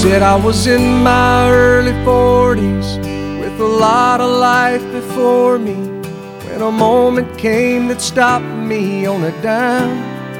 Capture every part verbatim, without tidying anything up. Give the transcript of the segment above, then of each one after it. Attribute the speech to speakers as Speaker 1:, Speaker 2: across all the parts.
Speaker 1: said I was in my early forties with a lot of life before me, when a moment came that stopped me on a dime.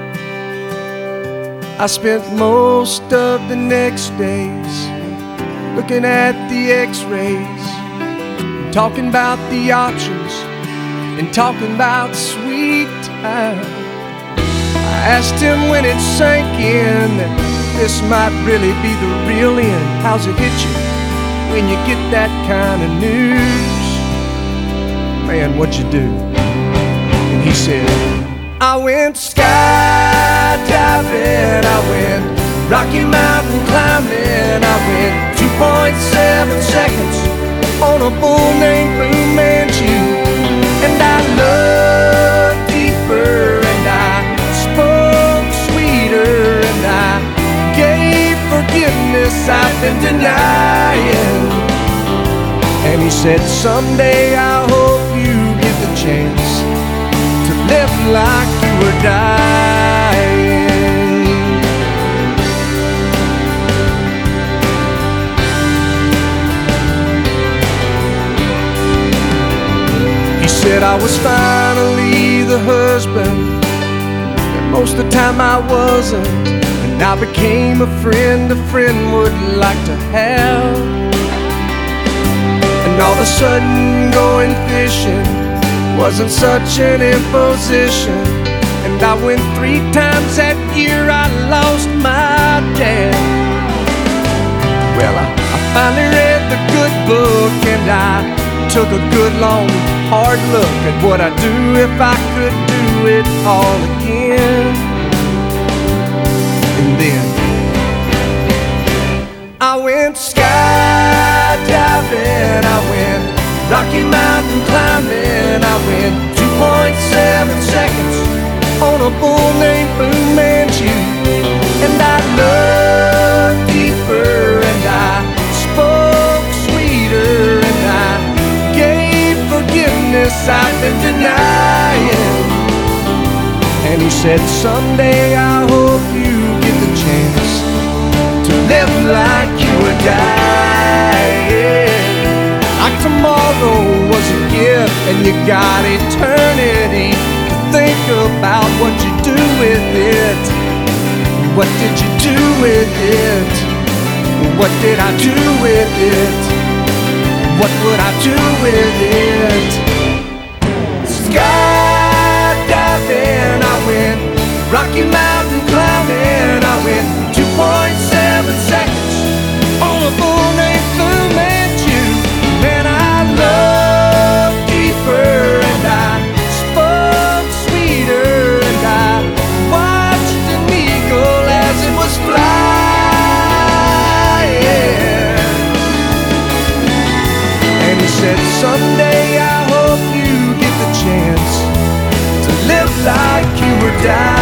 Speaker 1: I spent most of the next days looking at the x-rays, talking about the options and talking about sweet time. I asked him when it sank in that this might really be the real end. How's it hit you when you get that kind of news? Man, what'd you do? And he said, I went skydiving, I went Rocky Mountain climbing, I went two point seven seconds on a bull named Fu Manchu. And I loved deeper, and I spoke sweeter, and I gave forgiveness I've been denying. And he said, someday I hope you get the chance to live like you were dying. He said I was finally the husband that most of the time I wasn't, and I became a friend a friend would like to have. And all of a sudden going fishing wasn't such an imposition, and I went three times that year. I lost my dad. Well, I, I finally read the good book, and I took a good long hard look at what I'd do if I could do it all again. And then I went skydiving, I went Rocky Mountain climbing, I went two point seven seconds on a bull named Fu Manchu. And I loved deeper, and I spoke sweeter, and I gave forgiveness I've been denying. And he said, someday I hope you get the chance to live like you were dying. Like tomorrow was a gift, and you got eternity to think about what you do with it. What did you do with it? What did I do with it? What would I do with it? Skydiving, I went Rocky Mountain climbing, I went two point seven seconds on a bull named Fu Manchu. Man, I loved deeper, and I spoke sweeter, and I watched an eagle as it was flying. And he said, someday I hope you get the chance to live like you were dying.